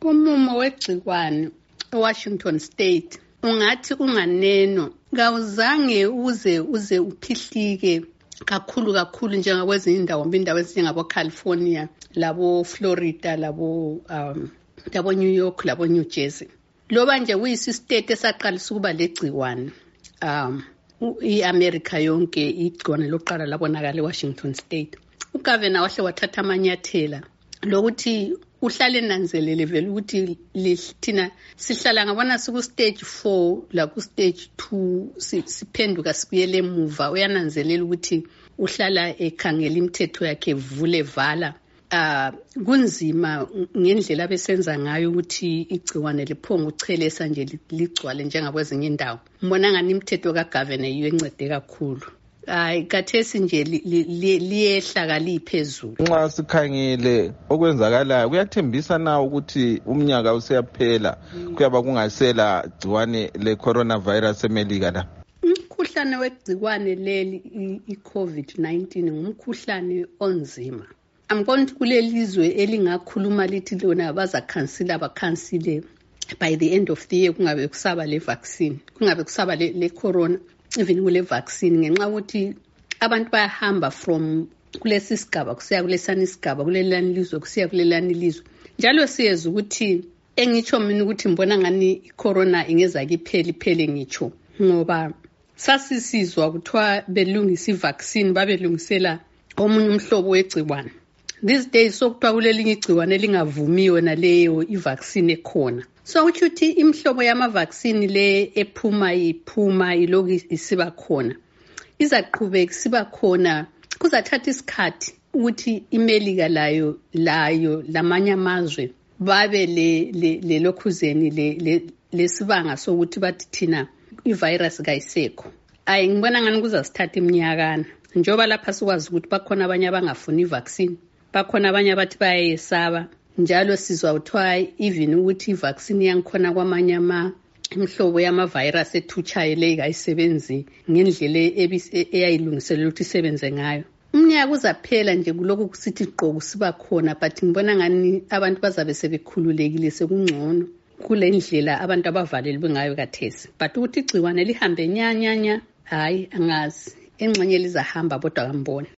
Umumo wegciwane eWashington State ungathi unganeno kawuzange uze uphihlike kakhulu njengakwezinye indawo ezinjengabo California, labo Florida, labo New York, labo New Jersey. Loba nje kuyisi state esaqalisa ukuba legciwane iAmerica yonke igciwane loqala labonakala eWashington State. Ugovernor wahle wathatha amanyathela lokuthi uhlale nanzelele vele ukuthi thina sihlala ngabona siku stage 4 la ku stage 2 siphenduka sibuyele emuva. Uyananzelela ukuthi uhlala ekhangela imithetho yakhe vule vala. Kunzima ngendlela abesenza ngayo ukuthi igciwane liphonga uchelesa nje ligcwale njengakwezinye indawo. Mbona ngani imithetho kagovernor yiyo encede kakhulu. Kathesi nje liyehla kaliphezulu. Nxa sikhangele okwenzakalayo kuyathembisa na ukuthi umnyaka useyaphela kuyaba kungasela gciwane le coronavirus eMelika la. Umkhuhlane wegciwane leli iCovid-19 ngumkhuhlane onzima. Angiboni ukuthi kulelizwe elingakhuluma lithi lona bakhansile by the end of the year kungabe kusaba le vaccine, kungabe kusaba le corona, even kule vaccine, ngenxa ukuthi abantu bayahamba from kulesi sigaba kusiya kulesani isigaba, kulelani lizwe kusiya kulelani lizwe. Njalo siyeza ukuthi engitsho mina ukuthi mbona ngani icorona ingeza kiphele ngitsho ngoba sasisizwa kuthiwa belungisa ivaccine babelungisela omunye umhlobo wegciwane. These days sokuthiwa kulelinye igciwane elingavumiyo naleyo ivaccine ekhona. So ukuthi imhlobo yama vaccine le iphuma iloku isiba khona, izaqhubeka siba khona. Kuzathatha isikhathi ukuthi iMelika layo lamanye amazwe babe le lokhuzeni lesibanga sokuthi bathi thina ivirus kayisekho. Ngibona ngani kuzasithatha iminyakana njoba lapha sikwazi ukuthi bakhona abanye abangafuni ivaccine, bakhona abanye abathi bayayesaba. Njalo sizwa uthiwa even ukuthi ivaccine yangikhona kwamanye imhlobo yama-virus ethutshayo le kayisebenzi ngendlela eyayilungiselelwe ukuthi isebenze ngayo. Umnyaka uzaphela nje kulokhu kusithi gqoku siba khona, but ngibona ngani abantu bazabe sebekhululekile sekungcono kule ndlela abantu abavalelwe ngayo kathesi. But ukuthi igciwane lihambe nyanya hayi angazi, engxenye lizahamba bodwa kambona.